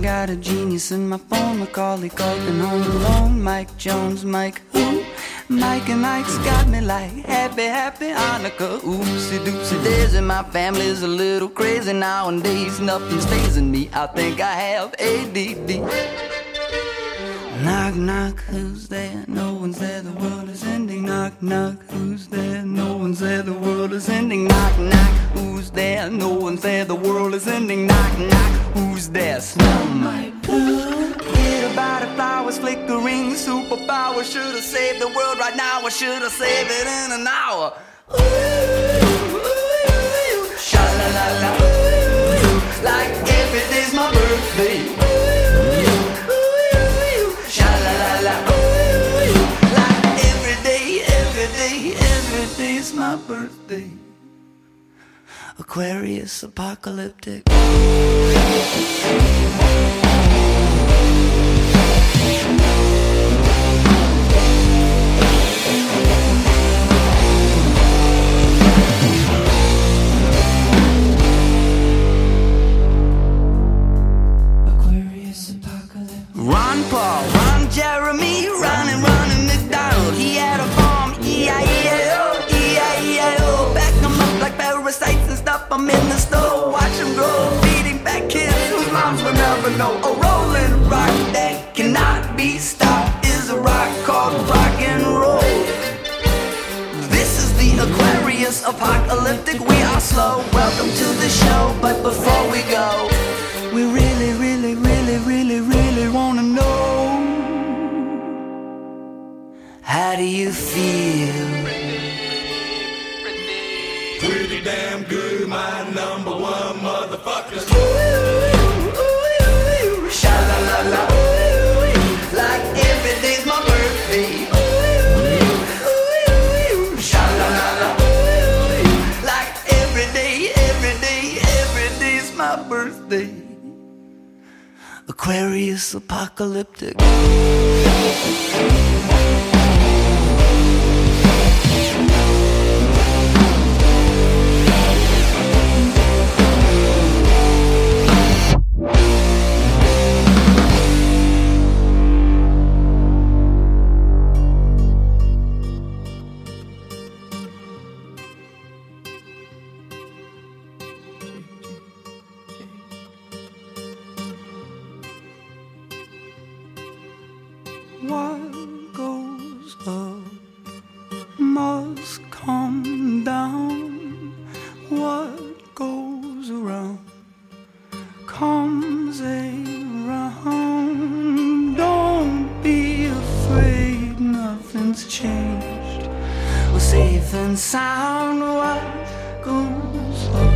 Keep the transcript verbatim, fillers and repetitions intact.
got a genius in my phone, Macaulay Culkin, Home Alone, Mike Jones, Mike who? Mike and Ike's got me like happy, happy Hanukkah. Oopsie doopsie daisy, my family's a little crazy nowadays. Nothing's fazing me, I think I have A D D. Knock, knock, who's there? No one's there, the world is ending. Knock, knock, who's there? No one's there, the world is ending. Knock, knock, who's there? No one's there, the world is ending. Knock, knock, who's there? Smell my poo. Get about it, flowers flickering, superpower. Should've saved the world right now, or should've saved it in an hour. Ooh, ooh, ooh, sha-la-la-la, ooh, like every day's my birthday. Ooh, ooh, sha-la-la-la, ooh, like every day, every day, every day's my birthday. Aquarius, apocalyptic. Ron Paul, Ron Jeremy, running, running McDonald. He had a farm, E I E I O, E I E I O. Back them up like parasites and stuff them in the store. Watch them grow, feeding back kids whose moms will never know. A rolling rock that cannot be stopped is a rock called rock and roll. This is the Aquarius apocalyptic. We are slow, welcome to the show. But before we go, we really, really, really, really, really wanna know, how do you feel? Pretty damn good, my number one motherfuckers. Ooh, ooh, ooh, sha-la-la-la, ooh, like every day's my birthday. Ooh, ooh, sha-la-la-la, ooh, like every day, every day, every day's my birthday. Aquarius apocalyptic. What goes up must come down. What goes around comes around. Don't be afraid, nothing's changed. We're safe and sound. What goes up